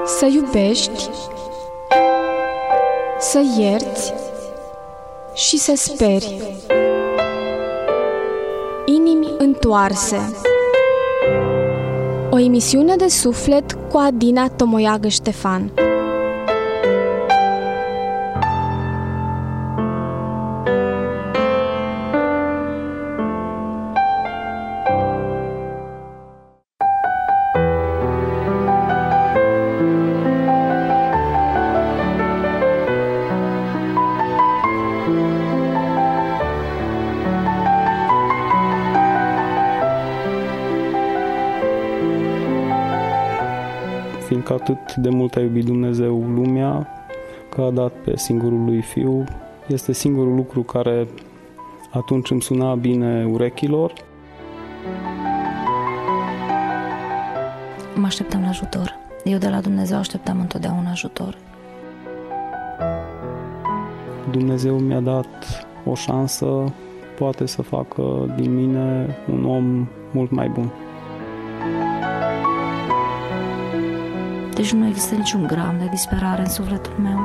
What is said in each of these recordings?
Să iubești, să ierți și să speri. Inimi întoarse. O emisiune de suflet cu Adina Tomoiagă Ștefan. Fiindcă atât de mult a iubit Dumnezeu lumea, că a dat pe singurul lui Fiu, este singurul lucru care atunci îmi suna bine urechilor. Mă așteptam la ajutor. Eu de la Dumnezeu așteptam întotdeauna ajutor. Dumnezeu mi-a dat o șansă, poate să facă din mine un om mult mai bun. Deci nu există niciun gram de disperare în sufletul meu.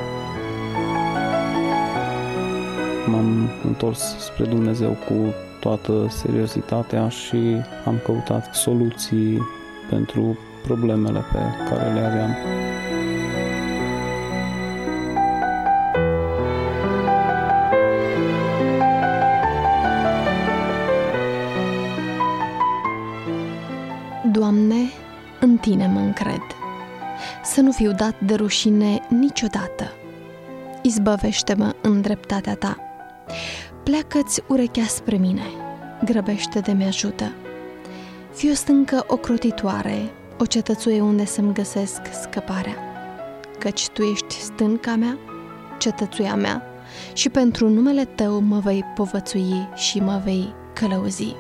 M-am întors spre Dumnezeu cu toată seriozitatea și am căutat soluții pentru problemele pe care le aveam. Doamne, în Tine mă încred. Să nu fiu dat de rușine niciodată. Izbăvește-mă în dreptatea Ta. Pleacă-ți urechea spre mine, grăbește-te, mi-ajută. Fii o stâncă ocrotitoare, o cetățuie unde să-mi găsesc scăparea. Căci Tu ești stânca mea, cetățuia mea, și pentru numele Tău mă vei povățui și mă vei călăuzi.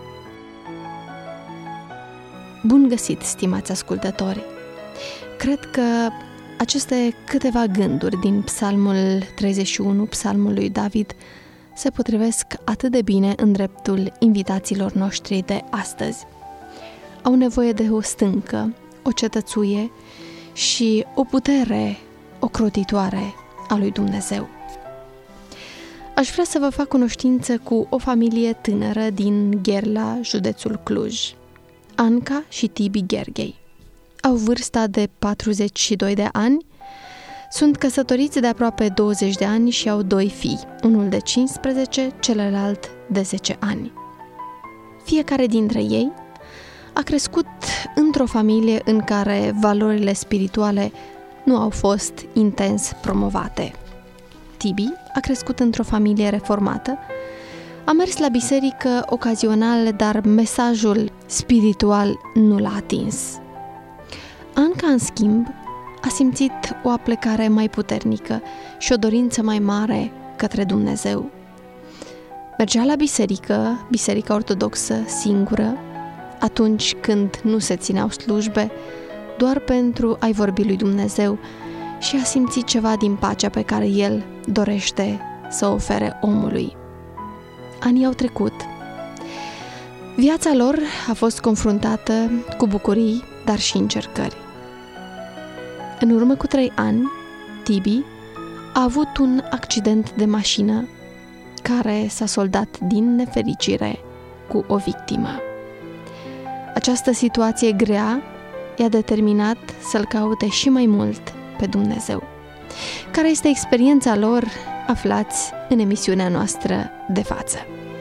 Bun găsit, stimați ascultători! Cred că aceste câteva gânduri din Psalmul 31, Psalmul lui David, se potrivesc atât de bine în dreptul invitațiilor noștri de astăzi. Au nevoie de o stâncă, o cetățuie și o putere ocrotitoare a lui Dumnezeu. Aș vrea să vă fac cunoștință cu o familie tânără din Gherla, județul Cluj. Anca și Tibi Gherghei. Au vârsta de 42 de ani, sunt căsătoriți de aproape 20 de ani și au 2 fii, unul de 15, celălalt de 10 ani. Fiecare dintre ei a crescut într-o familie în care valorile spirituale nu au fost intens promovate. Tibi a crescut într-o familie reformată, a mers la biserică ocazional, dar mesajul spiritual nu l-a atins. Anca, în schimb, a simțit o aplecare mai puternică și o dorință mai mare către Dumnezeu. Mergea la biserică, biserica ortodoxă, singură, atunci când nu se țineau slujbe, doar pentru a-i vorbi lui Dumnezeu, și a simțit ceva din pacea pe care El dorește să o ofere omului. Anii au trecut. Viața lor a fost confruntată cu bucurii, dar și încercări. În urmă cu 3 ani, Tibi a avut un accident de mașină care s-a soldat din nefericire cu o victimă. Această situație grea i-a determinat să-L caute și mai mult pe Dumnezeu. Care este experiența lor? Aflați în emisiunea noastră de față.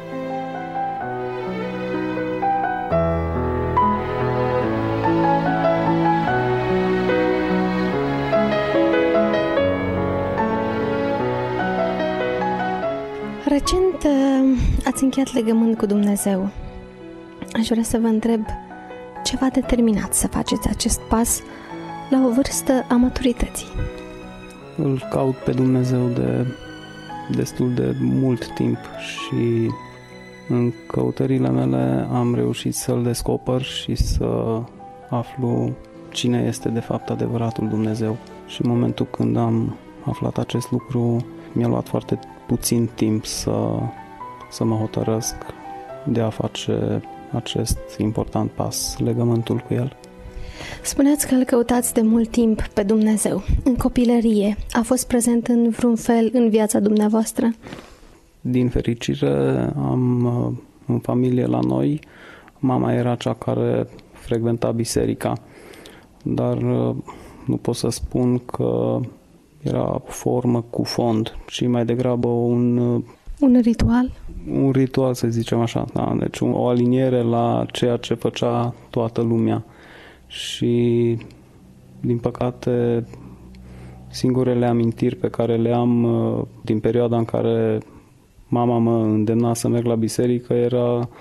Recent ați încheiat legământ cu Dumnezeu. Aș vrea să vă întreb ce v-a determinat să faceți acest pas la o vârstă a maturității. Îl caut pe Dumnezeu de destul de mult timp și în căutările mele am reușit să-L descoper și să aflu cine este de fapt adevăratul Dumnezeu. Și în momentul când am aflat acest lucru, mi-a luat foarte puțin timp să mă hotărăsc de a face acest important pas, legământul cu El. Spuneați că îl căutați de mult timp pe Dumnezeu. În copilărie a fost prezent în vreun fel în viața dumneavoastră? Din fericire am în familie la noi, mama era cea care frecventa biserica, dar nu pot să spun că era formă cu fond, ci mai degrabă un ritual? Un ritual, să zicem așa, da? Deci o aliniere la ceea ce făcea toată lumea. Și, din păcate, singurele amintiri pe care le am din perioada în care mama mă îndemna să merg la biserică era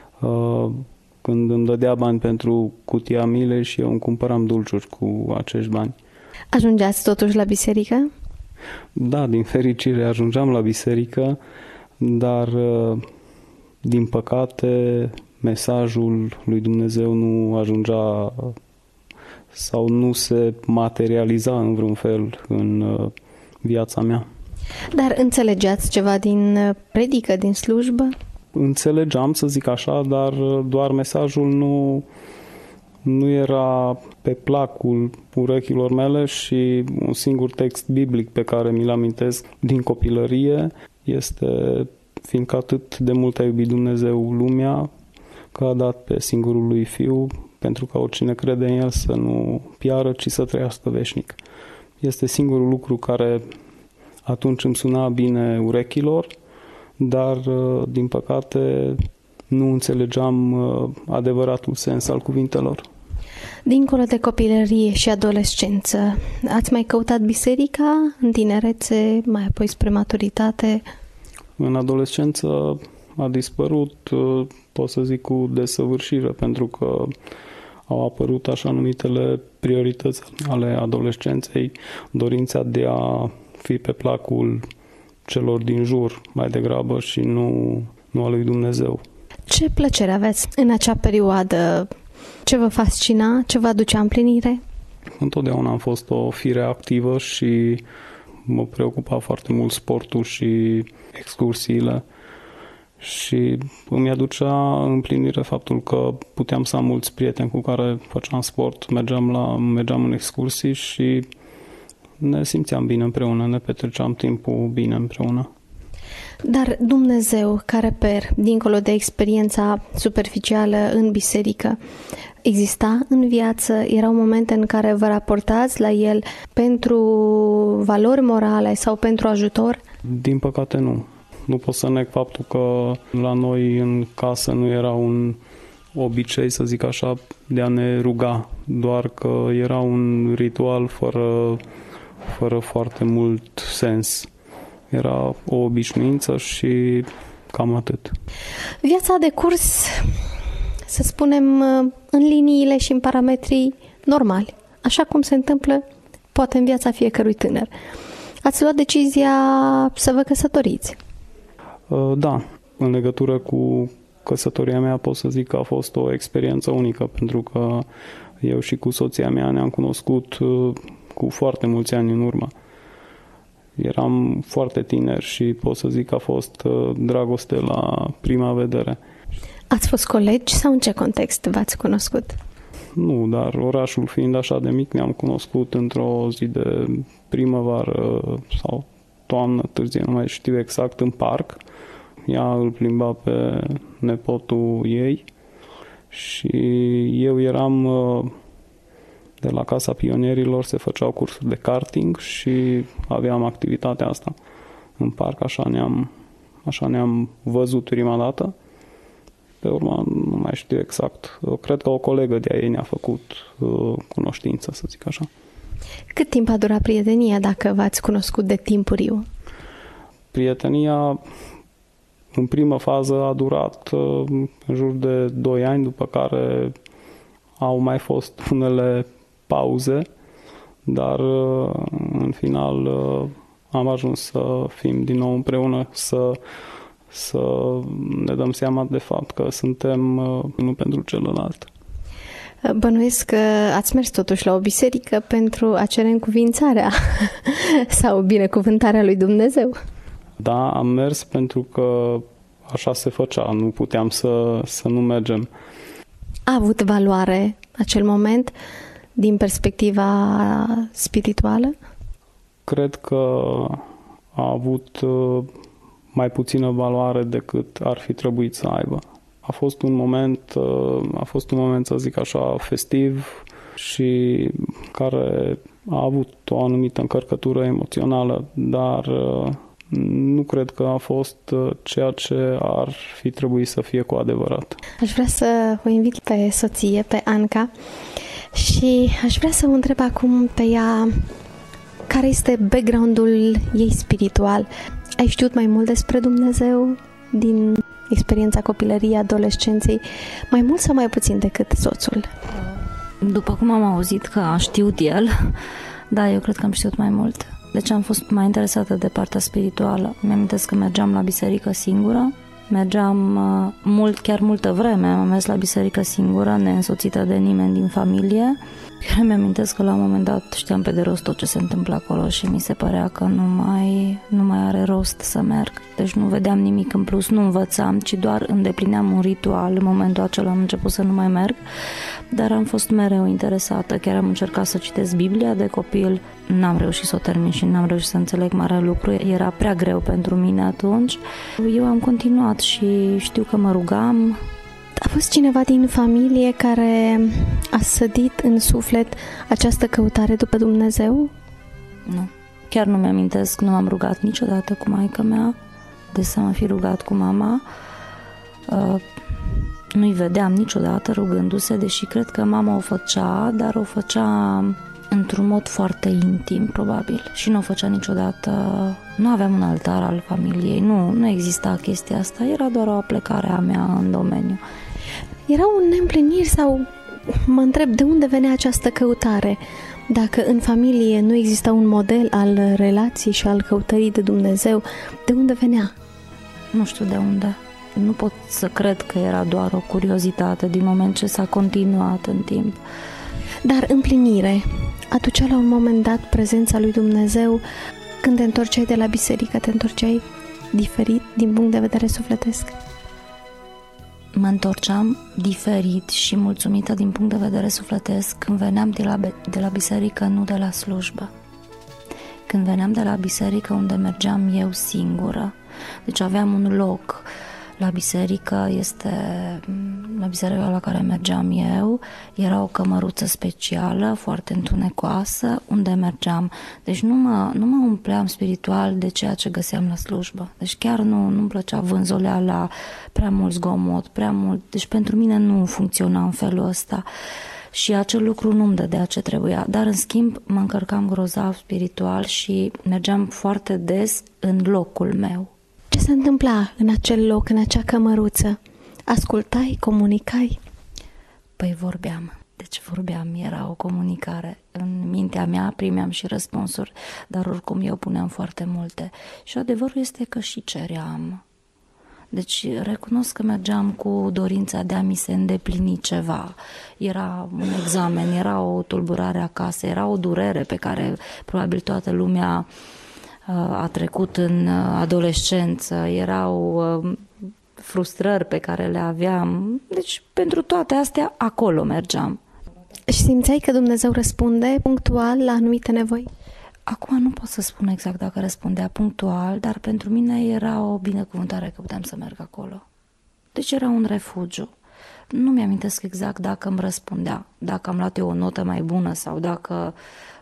când îmi dădea bani pentru cutia Milei și eu îmi cumpăram dulciuri cu acești bani. Ajungeați totuși la biserică? Da, din fericire ajungeam la biserică, dar din păcate mesajul lui Dumnezeu nu ajungea sau nu se materializa în vreun fel în viața mea. Dar înțelegeați ceva din predică, din slujbă? Înțelegeam, să zic așa, dar doar mesajul nu era pe placul urechilor mele și un singur text biblic pe care mi-l amintesc din copilărie este: fiindcă atât de mult a iubit Dumnezeu lumea, că a dat pe singurul lui Fiu, pentru ca oricine crede în El să nu piară, ci să trăiască veșnic. Este singurul lucru care atunci îmi suna bine urechilor, dar, din păcate, nu înțelegeam adevăratul sens al cuvintelor. Dincolo de copilărie și adolescență, ați mai căutat biserica în tinerețe, mai apoi spre maturitate? În adolescență a dispărut, pot să zic, cu desăvârșire, pentru că au apărut așa numitele priorități ale adolescenței, dorința de a fi pe placul celor din jur mai degrabă și nu a lui Dumnezeu. Ce plăcere aveți în acea perioadă? Ce vă fascina? Ce vă aducea împlinire? Întotdeauna am fost o fire activă și mă preocupa foarte mult sportul și excursiile și îmi aducea împlinire faptul că puteam să am mulți prieteni cu care făceam sport, mergeam în excursii și ne simțeam bine împreună, ne petreceam timpul bine împreună. Dar Dumnezeu, ca reper, dincolo de experiența superficială în biserică, exista în viață? Erau momente în care vă raportați la El pentru valori morale sau pentru ajutor? Din păcate nu. Nu pot să neg faptul că la noi în casă nu era un obicei, să zic așa, de a ne ruga, doar că era un ritual fără foarte mult sens. Era o obișnuință și cam atât. Viața de curs, să spunem, în liniile și în parametrii normali, așa cum se întâmplă poate în viața fiecărui tânăr. Ați luat decizia să vă căsătoriți. Da, în legătură cu căsătoria mea pot să zic că a fost o experiență unică, pentru că eu și cu soția mea ne-am cunoscut cu foarte mulți ani în urmă. Eram foarte tineri și pot să zic că a fost dragoste la prima vedere. Ați fost colegi sau în ce context v-ați cunoscut? Nu, dar orașul fiind așa de mic, ne-am cunoscut într-o zi de primăvară sau toamnă târzie, nu mai știu exact, în parc. Ea îl plimba pe nepotul ei și eu eram de la Casa Pionierilor, se făceau cursuri de karting și aveam activitatea asta în parc, așa ne-am văzut prima dată. Pe urmă, nu mai știu exact. Cred că o colegă de-a ei ne-a făcut cunoștință, să zic așa. Cât timp a durat prietenia, dacă v-ați cunoscut de timpuriu? Prietenia, în primă fază, a durat în jur de 2 ani, după care au mai fost unele pauze, dar în final am ajuns să fim din nou împreună, să ne dăm seama de fapt că suntem unul pentru celălalt. Bănuiesc că ați mers totuși la o biserică pentru a cere încuvințarea sau binecuvântarea lui Dumnezeu. Da, am mers pentru că așa se făcea, nu puteam să nu mergem. A avut valoare acel moment din perspectiva spirituală? Cred că a avut mai puțină valoare decât ar fi trebuit să aibă. A fost un moment, să zic așa, festiv și care a avut o anumită încărcătură emoțională, dar nu cred că a fost ceea ce ar fi trebuit să fie cu adevărat. Aș vrea să o invit pe soție, pe Anca, și aș vrea să o întreb acum pe ea care este background-ul ei spiritual. Ai știut mai mult despre Dumnezeu din experiența copilăriei, adolescenței, mai mult sau mai puțin decât soțul? După cum am auzit că a știut el, da, eu cred că am știut mai mult. Deci am fost mai interesată de partea spirituală. Mi-amintesc că mergeam la biserică singură, mergeam chiar multă vreme, am mers la biserică singură, neînsoțită de nimeni din familie. Chiar mi-amintesc că la un moment dat știam pe de rost tot ce se întâmplă acolo și mi se părea că nu mai are rost să merg. Deci nu vedeam nimic în plus, nu învățam, ci doar îndeplineam un ritual. În momentul acela am început să nu mai merg, dar am fost mereu interesată. Chiar am încercat să citesc Biblia de copil, n-am reușit să o termin și n-am reușit să înțeleg mare lucru, era prea greu pentru mine atunci. Eu am continuat și știu că mă rugam. A fost cineva din familie care a sădit în suflet această căutare după Dumnezeu? Nu. Chiar nu mi-amintesc, nu m-am rugat niciodată cu maică mea, de să mă fi rugat cu mama. Nu-i vedeam niciodată rugându-se, deși cred că mama o făcea, dar o făcea într-un mod foarte intim, probabil. Și nu o făcea niciodată, nu aveam un altar al familiei, nu exista chestia asta, era doar o aplecare a mea în domeniu. Era un neîmpliniri sau mă întreb de unde venea această căutare? Dacă în familie nu exista un model al relației și al căutării de Dumnezeu, de unde venea? Nu știu de unde. Nu pot să cred că era doar o curiozitate din moment ce s-a continuat în timp. Dar împlinire aducea la un moment dat prezența lui Dumnezeu când te întorceai de la biserică, te întorceai diferit din punct de vedere sufletesc? Mă întorceam diferit și mulțumită din punct de vedere sufletesc când veneam de la biserică, nu de la slujbă. Când veneam de la biserică unde mergeam eu singură. Deci aveam un loc la biserica la care mergeam eu, era o cămăruță specială, foarte întunecoasă, unde mergeam. Deci nu mă umpleam spiritual de ceea ce găseam la slujbă. Deci chiar nu-mi plăcea vânzoleala, prea mult zgomot, prea mult. Deci pentru mine nu funcționa în felul ăsta. Și acel lucru nu-mi dădea ce trebuia. Dar în schimb mă încărcam grozav spiritual și mergeam foarte des în locul meu. Ce se întâmpla în acel loc, în acea cămăruță? Ascultai, comunicai? Păi vorbeam. Deci vorbeam, era o comunicare. În mintea mea primeam și răspunsuri, dar oricum eu puneam foarte multe. Și adevărul este că și ceream. Deci recunosc că mergeam cu dorința de a mi se îndeplini ceva. Era un examen, era o tulburare acasă, era o durere pe care probabil toată lumea a trecut în adolescență, erau frustrări pe care le aveam. Deci pentru toate astea acolo mergeam. Și simțeai că Dumnezeu răspunde punctual la anumite nevoi? Acum nu pot să spun exact dacă răspundea punctual, dar pentru mine era o binecuvântare că puteam să merg acolo. Deci era un refugiu. Nu mi-amintesc exact dacă îmi răspundea, dacă am luat eu o notă mai bună sau dacă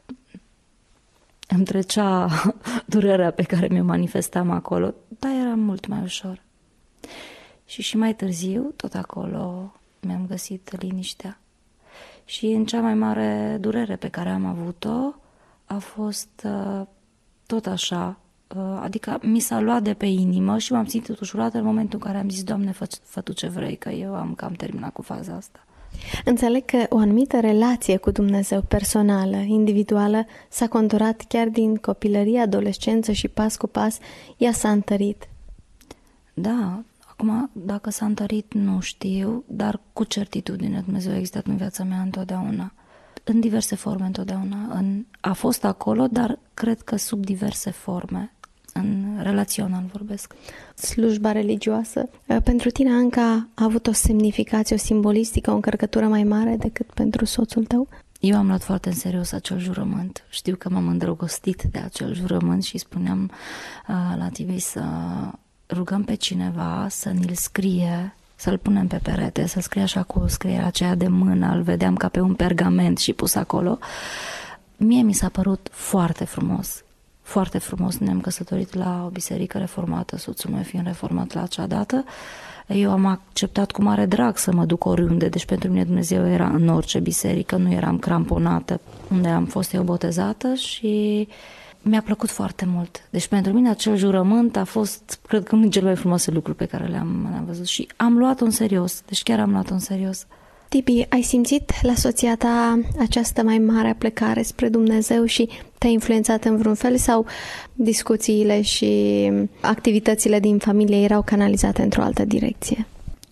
îmi trecea durerea pe care mi-o manifestam acolo, dar era mult mai ușor. Și mai târziu, tot acolo, mi-am găsit liniștea. Și în cea mai mare durere pe care am avut-o a fost tot așa, adică mi s-a luat de pe inimă și m-am simțit ușurată în momentul în care am zis: Doamne, fă Tu ce vrei, că eu am cam terminat cu faza asta. Înțeleg că o anumită relație cu Dumnezeu personală, individuală, s-a conturat chiar din copilărie, adolescență și pas cu pas ea s-a întărit. Da, acum dacă s-a întărit nu știu, dar cu certitudine Dumnezeu a existat în viața mea întotdeauna. În diverse forme întotdeauna. A fost acolo, dar cred că sub diverse forme. În relațional vorbesc. Slujba religioasă, pentru tine, Anca, a avut o semnificație, o simbolistică, o încărcătură mai mare decât pentru soțul tău? Eu am luat foarte în serios acel jurământ. Știu că m-am îndrăgostit de acel jurământ și spuneam la Tibi să rugăm pe cineva să ni-l scrie, să-l punem pe perete, să scrie așa cu scrierea aceea de mână, îl vedeam ca pe un pergament și pus acolo. Mie mi s-a părut foarte frumos, foarte frumos. Ne-am căsătorit la o biserică reformată, soțul meu fiind reformat la acea dată. Eu am acceptat cu mare drag să mă duc oriunde, deci pentru mine Dumnezeu era în orice biserică, nu eram cramponată unde am fost eu botezată și mi-a plăcut foarte mult. Deci pentru mine acel jurământ a fost, cred că, unul dintre cele mai frumoase lucruri pe care le-am văzut și am luat-o în serios, deci chiar am luat-o în serios. Tibi, ai simțit la soția ta această mai mare plecare spre Dumnezeu și te-a influențat în vreun fel sau discuțiile și activitățile din familie erau canalizate într-o altă direcție?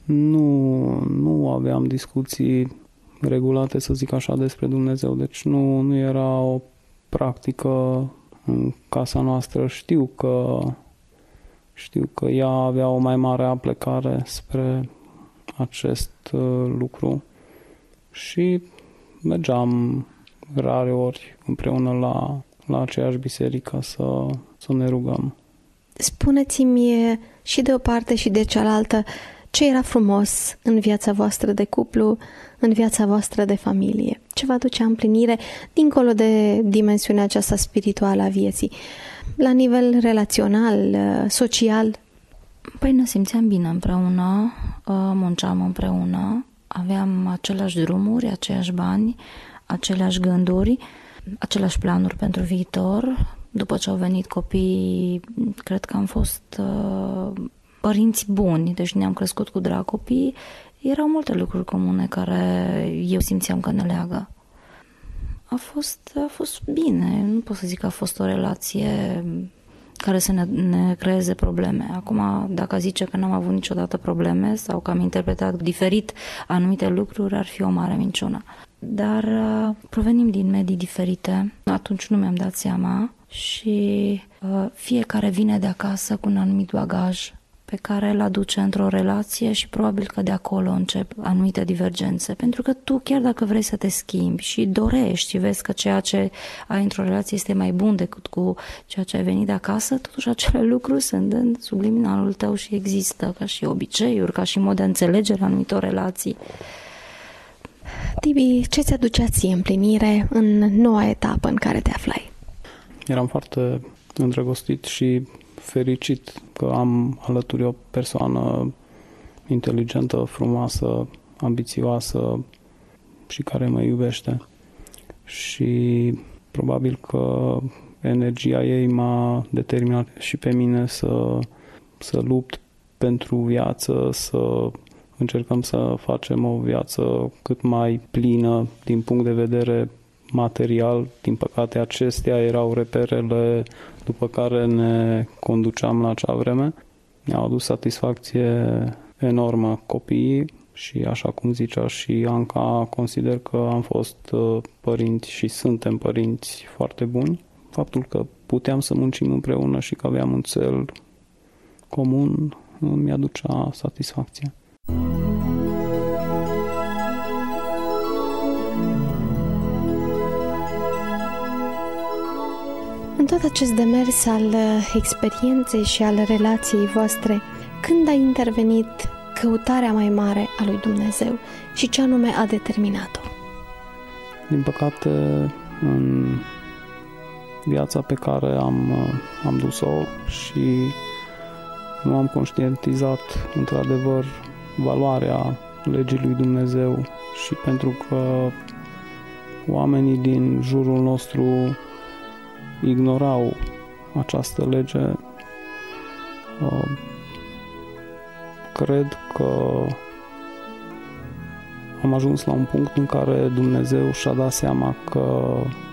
Nu aveam discuții regulate, să zic așa, despre Dumnezeu, deci nu era o practică în casa noastră. Știu că ea avea o mai mare aplecare spre acest lucru și mergeam rare ori împreună la aceeași biserică să ne rugăm. Spuneți-mi și de o parte și de cealaltă ce era frumos în viața voastră de cuplu, în viața voastră de familie. Ce vă aducea împlinire dincolo de dimensiunea aceasta spirituală a vieții, la nivel relațional, social? Păi ne simțeam bine împreună, munceam împreună, aveam aceleași drumuri, aceiași bani, aceleași gânduri, aceleași planuri pentru viitor. După ce au venit copiii, cred că am fost părinți buni, deci ne-am crescut cu drag copii. Erau multe lucruri comune care eu simțeam că ne leagă. A fost bine, nu pot să zic că a fost o relație care să ne creeze probleme. Acum, dacă zice că n-am avut niciodată probleme sau că am interpretat diferit anumite lucruri, ar fi o mare minciună. Dar provenim din medii diferite, atunci nu mi-am dat seama și fiecare vine de acasă cu un anumit bagaj pe care îl aduce într-o relație și probabil că de acolo încep anumite divergențe. Pentru că tu, chiar dacă vrei să te schimbi și dorești și vezi că ceea ce ai într-o relație este mai bun decât cu ceea ce ai venit de acasă, totuși acele lucruri sunt în subliminalul tău și există ca și obiceiuri, ca și mod de înțelegere a anumitor relații. Tibi, ce ți aducea ție împlinire în noua etapă în care te aflai? Eram foarte îndrăgostit și fericit că am alături o persoană inteligentă, frumoasă, ambițioasă și care mă iubește. Și probabil că energia ei m-a determinat și pe mine să lupt pentru viață, să încercăm să facem o viață cât mai plină din punct de vedere material. Din păcate, acestea erau reperele după care ne conduceam la acea vreme. Mi-au adus satisfacție enormă copiii și, așa cum zicea și Anca, consider că am fost părinți și suntem părinți foarte buni. Faptul că puteam să muncim împreună și că aveam un cel comun mi-aducea satisfacție. În tot acest demers al experienței și al relației voastre, când a intervenit căutarea mai mare a lui Dumnezeu și ce anume a determinat-o? Din păcate, în viața pe care am dus-o și nu am conștientizat într-adevăr valoarea legii lui Dumnezeu și pentru că oamenii din jurul nostru ignorau această lege, cred că am ajuns la un punct în care Dumnezeu și-a dat seama că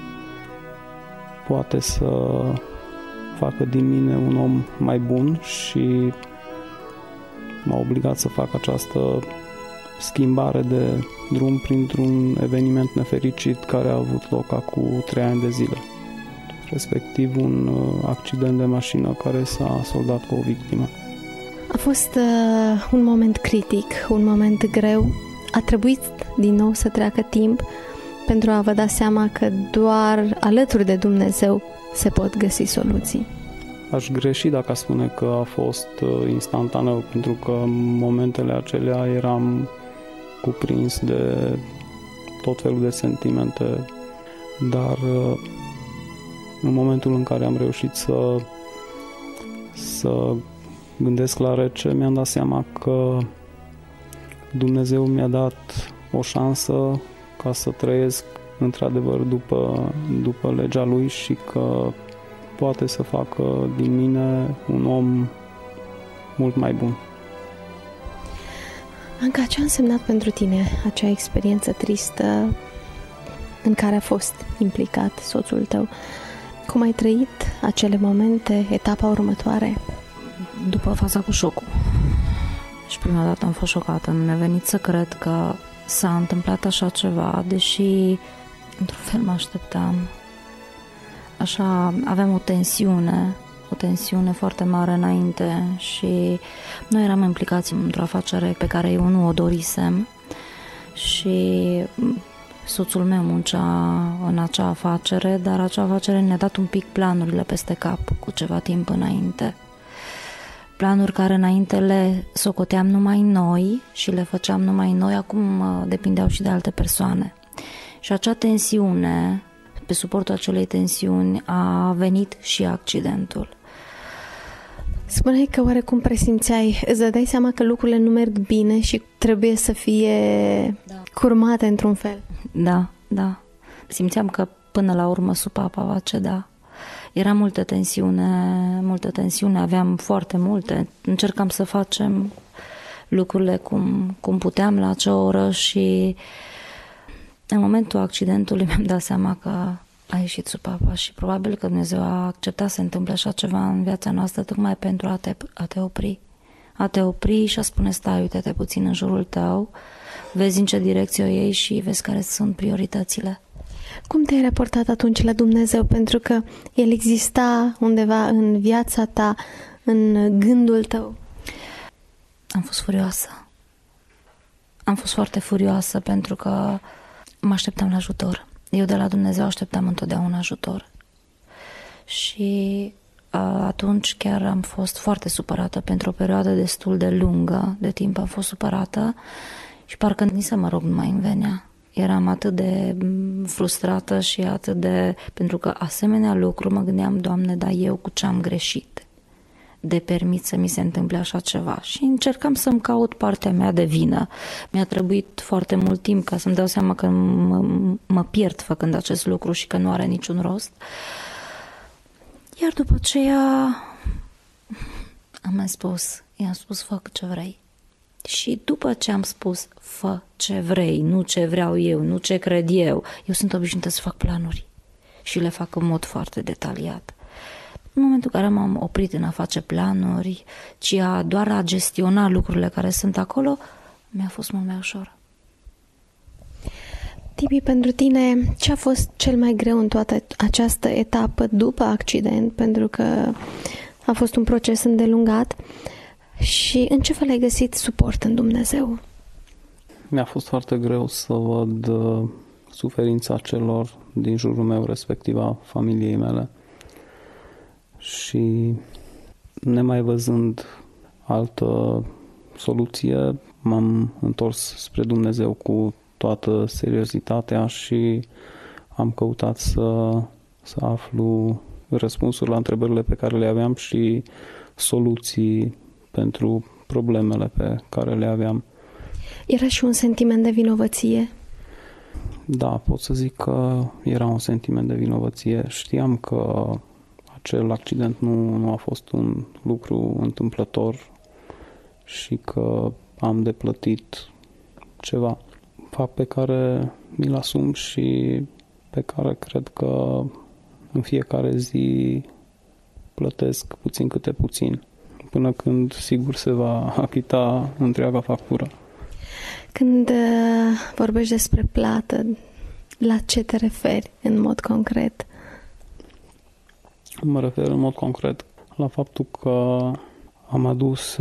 poate să facă din mine un om mai bun și m-a obligat să fac această schimbare de drum printr-un eveniment nefericit care a avut loc acum 3 ani de zile. Respectiv un accident de mașină care s-a soldat cu o victimă. A fost un moment critic, un moment greu. A trebuit din nou să treacă timp pentru a vă da seama că doar alături de Dumnezeu se pot găsi soluții? Aș greși dacă aș spune că a fost instantaneu, pentru că în momentele acelea eram cuprins de tot felul de sentimente, dar în momentul în care am reușit să gândesc la rece, mi-am dat seama că Dumnezeu mi-a dat o șansă ca să trăiesc într-adevăr după legea Lui și că poate să facă din mine un om mult mai bun. Anca, ce a însemnat pentru tine acea experiență tristă în care a fost implicat soțul tău? Cum ai trăit acele momente, etapa următoare? După faza cu șocul. Și prima dată am fost șocată. Nu mi-a venit să cred că s-a întâmplat așa ceva, deși într-un fel mă așteptam. Așa, aveam o tensiune foarte mare înainte și noi eram implicați într-o afacere pe care eu nu o dorisem și soțul meu muncea în acea afacere, dar acea afacere ne-a dat un pic planurile peste cap cu ceva timp înainte. Planuri care înainte le socoteam numai noi și le făceam numai noi, acum depindeau și de alte persoane. Și acea tensiune, pe suportul acelei tensiuni, a venit și accidentul. Spuneai că oarecum presimțeai, îți dădeai seama că lucrurile nu merg bine și trebuie să fie curmate într-un fel. Da. Simțeam că până la urmă supapa va ceda. Era multă tensiune, aveam foarte multe. Încercam să facem lucrurile cum puteam la acea oră și în momentul accidentului mi-am dat seama că a ieșit supapa și probabil că Dumnezeu a acceptat să se întâmple așa ceva în viața noastră tocmai pentru a te opri. A te opri și a spune stai, uite-te puțin în jurul tău, vezi în ce direcție o iei și vezi care sunt prioritățile. Cum te-ai raportat atunci la Dumnezeu? Pentru că El exista undeva în viața ta, în gândul tău. Am fost furioasă. Am fost foarte furioasă pentru că mă așteptam la ajutor. Eu de la Dumnezeu așteptam întotdeauna ajutor. Și atunci chiar am fost foarte supărată pentru o perioadă destul de lungă de timp. Am fost supărată și parcă nici să mă rog nu mai îmi venea. Eram atât de frustrată și atât de... Pentru că asemenea lucru mă gândeam, Doamne, dar eu cu ce am greșit? De permit să mi se întâmple așa ceva? Și încercam să-mi caut partea mea de vină. Mi-a trebuit foarte mult timp ca să-mi dau seama că mă pierd făcând acest lucru și că nu are niciun rost. Iar după aceea i-am spus, fă ce vrei. Și după ce am spus, fă ce vrei, nu ce vreau eu, nu ce cred eu sunt obișnuită să fac planuri și le fac în mod foarte detaliat. În momentul în care m-am oprit în a face planuri, ci doar a gestiona lucrurile care sunt acolo, mi-a fost mult mai ușor. Tibi, pentru tine, ce a fost cel mai greu în toată această etapă după accident? Pentru că a fost un proces îndelungat. Și în ce fel ai găsit suport în Dumnezeu? Mi-a fost foarte greu să văd suferința celor din jurul meu, respectiv a familiei mele. Și nemai văzând altă soluție, m-am întors spre Dumnezeu cu toată seriozitatea și am căutat să aflu răspunsuri la întrebările pe care le aveam și soluții pentru problemele pe care le aveam. Era și un sentiment de vinovăție? Da, pot să zic că era un sentiment de vinovăție. Știam că acel accident nu a fost un lucru întâmplător și că am de plătit ceva. Fapt pe care mi-l asum și pe care cred că în fiecare zi plătesc puțin câte puțin, până când sigur se va achita întreaga factură. Când vorbești despre plată, la ce te referi în mod concret? Mă refer în mod concret la faptul că am adus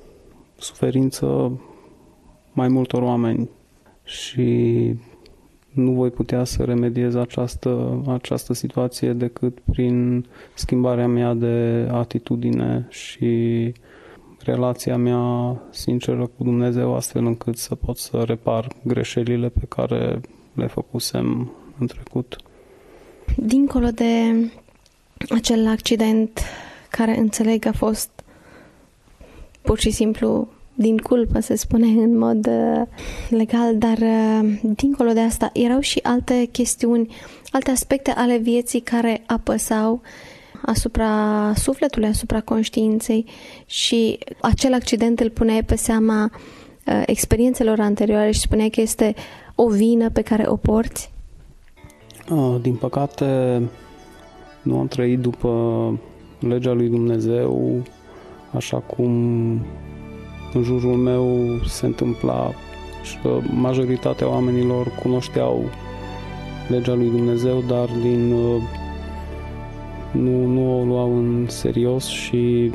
suferință mai multor oameni și nu voi putea să remediez această situație decât prin schimbarea mea de atitudine și relația mea sinceră cu Dumnezeu, astfel încât să pot să repar greșelile pe care le făcusem în trecut. Dincolo de acel accident care înțeleg a fost pur și simplu din culpă, se spune în mod legal, dar dincolo de asta erau și alte chestiuni, alte aspecte ale vieții care apăsau asupra sufletului, asupra conștiinței, și acel accident îl puneai pe seama experiențelor anterioare și spuneai că este o vină pe care o porți? Din păcate, nu am trăit după legea lui Dumnezeu așa cum în jurul meu se întâmpla, și majoritatea oamenilor cunoșteau legea lui Dumnezeu, dar nu o luau în serios, și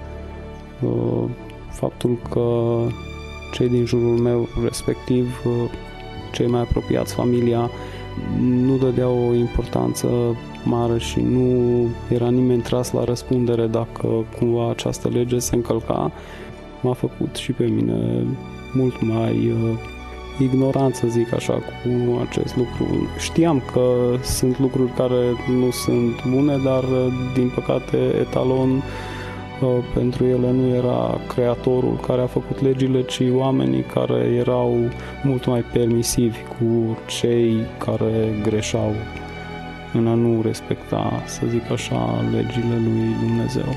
faptul că cei din jurul meu, respectiv cei mai apropiați, familia, nu dădeau o importanță mare și nu era nimeni tras la răspundere dacă cumva această lege se încălca, m-a făcut și pe mine mult mai ignorant, să zic așa, cu acest lucru. Știam că sunt lucruri care nu sunt bune, dar din păcate etalon pentru ele nu era Creatorul care a făcut legile, ci oamenii care erau mult mai permisivi cu cei care greșeau în a nu respecta, să zic așa, legile lui Dumnezeu.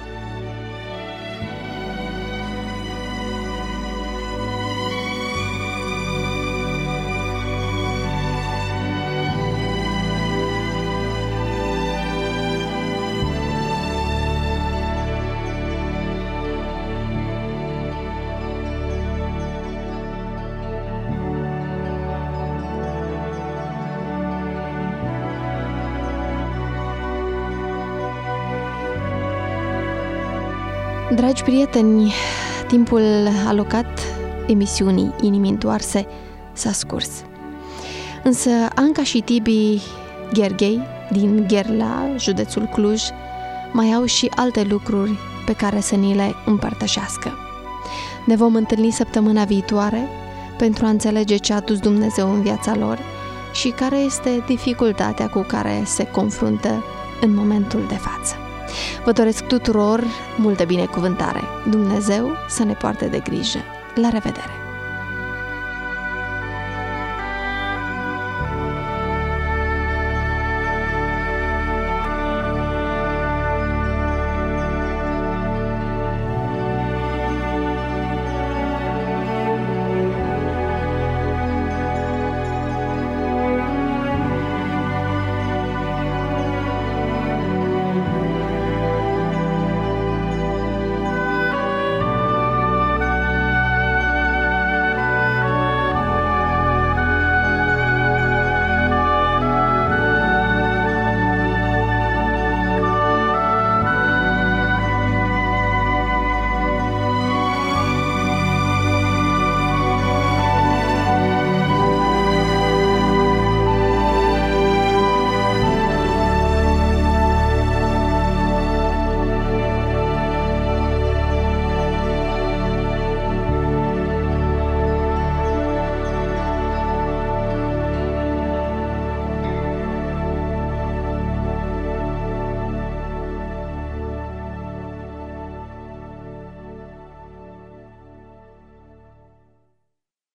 Dragi prieteni, timpul alocat emisiunii Inimi Întoarse s-a scurs. Însă Anca și Tibi Gherghei, din Gherla, județul Cluj, mai au și alte lucruri pe care să ni le împărtășească. Ne vom întâlni săptămâna viitoare pentru a înțelege ce a dus Dumnezeu în viața lor și care este dificultatea cu care se confruntă în momentul de față. Vă doresc tuturor multă binecuvântare. Dumnezeu să ne poarte de grijă. La revedere!